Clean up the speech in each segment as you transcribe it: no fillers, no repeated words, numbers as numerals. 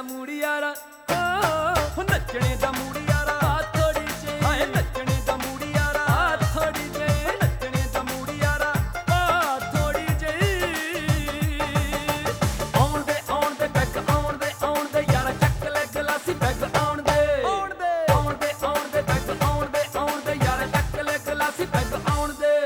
mood यारा नचने दा mood यारा थोड़ी जी हाय नचने दा मूड यारा थोड़ी जी नचने दा मूड यारा थोड़ी जी आउण दे बैग आउण दे यारा चक ले गलासी बैग आउण दे बैग आउण दे यारा चक ले गलासी बैग आउण दे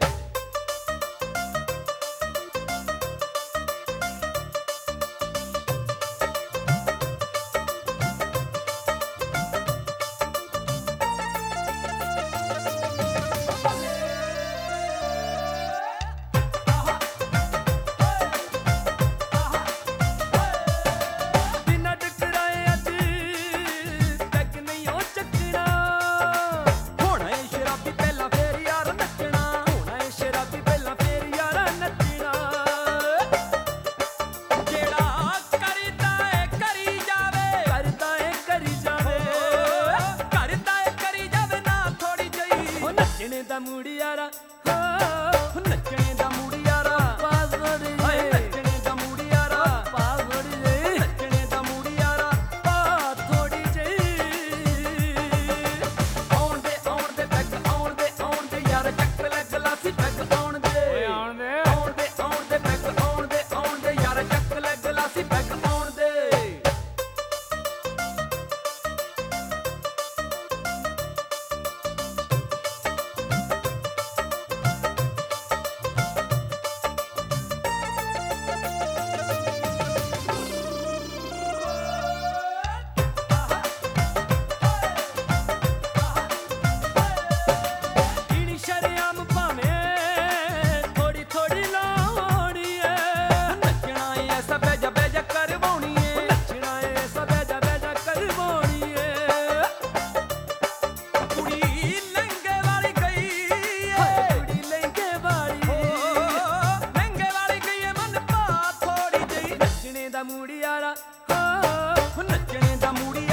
नचने दा मूड यारा नचने दा मूड यारा पास बड़ी नचने दा मूड यारा पास बड़ी नचने दा मूड यारा थोड़ी जी आउण दे बैग आउण दे यारा चक ले गलासी बैग आउण दे बैग आउण दे यारा चक ले गलासी बैग आउण दे मूड यारा नचने दा मूड